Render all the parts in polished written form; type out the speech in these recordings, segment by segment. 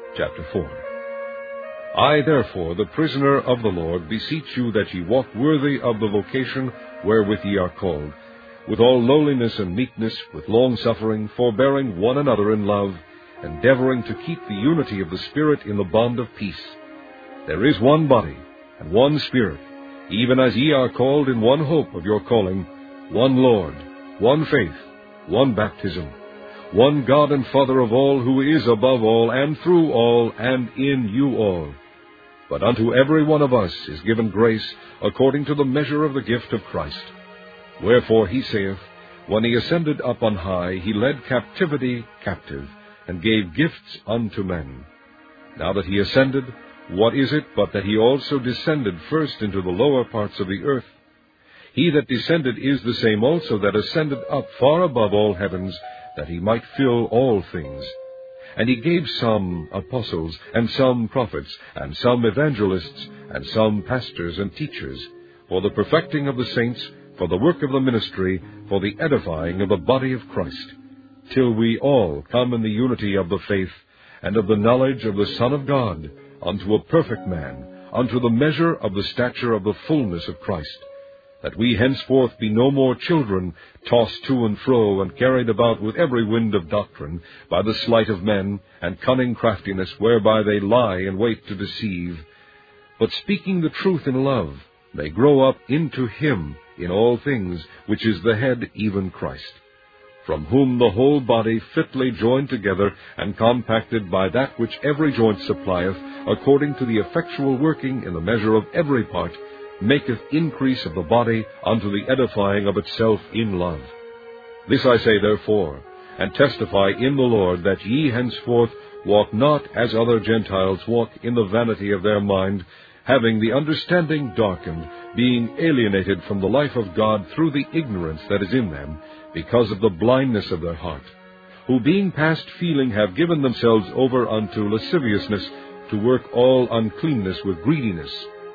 Chapter 4. I, therefore, the prisoner of the Lord, beseech you that ye walk worthy of the vocation wherewith ye are called, with all lowliness and meekness, with long-suffering, forbearing one another in love, endeavoring to keep the unity of the Spirit in the bond of peace. There is one body, and one Spirit, even as ye are called in one hope of your calling, one Lord, one faith, one baptism, one God and Father of all, who is above all, and through all, and in you all. But unto every one of us is given grace according to the measure of the gift of Christ. Wherefore he saith, When he ascended up on high, he led captivity captive, and gave gifts unto men. Now that he ascended, what is it but that he also descended first into the lower parts of the earth? He that descended is the same also that ascended up far above all heavens, that he might fill all things. And he gave some apostles, and some prophets, and some evangelists, and some pastors and teachers, for the perfecting of the saints, for the work of the ministry, for the edifying of the body of Christ, till we all come in the unity of the faith, and of the knowledge of the Son of God, unto a perfect man, unto the measure of the stature of the fullness of Christ, that we henceforth be no more children, tossed to and fro, and carried about with every wind of doctrine, by the sleight of men, and cunning craftiness, whereby they lie in wait to deceive, but speaking the truth in love, may grow up into Him in all things, which is the head, even Christ, from whom the whole body fitly joined together, and compacted by that which every joint supplieth, according to the effectual working in the measure of every part, maketh increase of the body unto the edifying of itself in love. This I say therefore, and testify in the Lord, that ye henceforth walk not as other Gentiles walk in the vanity of their mind, having the understanding darkened, being alienated from the life of God through the ignorance that is in them, because of the blindness of their heart, who being past feeling have given themselves over unto lasciviousness, to work all uncleanness with greediness.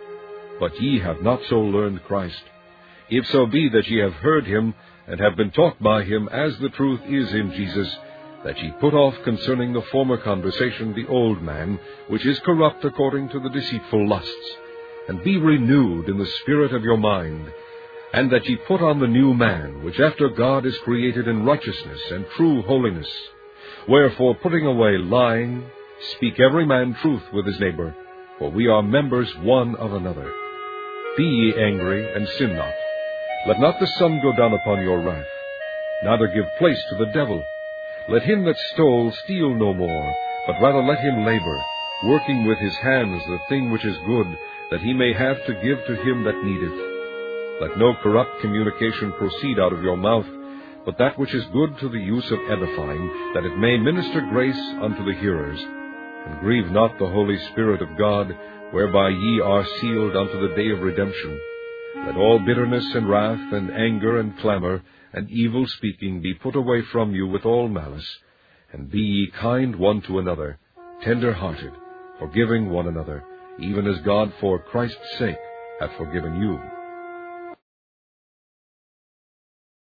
But ye have not so learned Christ, if so be that ye have heard him, and have been taught by him, as the truth is in Jesus, that ye put off concerning the former conversation the old man, which is corrupt according to the deceitful lusts, and be renewed in the spirit of your mind, and that ye put on the new man, which after God is created in righteousness and true holiness. Wherefore, putting away lying, speak every man truth with his neighbor, for we are members one of another. Be ye angry, and sin not. Let not the sun go down upon your wrath. Neither give place to the devil. Let him that stole steal no more, but rather let him labor, working with his hands the thing which is good, that he may have to give to him that needeth. Let no corrupt communication proceed out of your mouth, but that which is good to the use of edifying, that it may minister grace unto the hearers. And grieve not the Holy Spirit of God, whereby ye are sealed unto the day of redemption. Let all bitterness and wrath and anger and clamor and evil speaking be put away from you with all malice. And be ye kind one to another, tender-hearted, forgiving one another, even as God for Christ's sake hath forgiven you.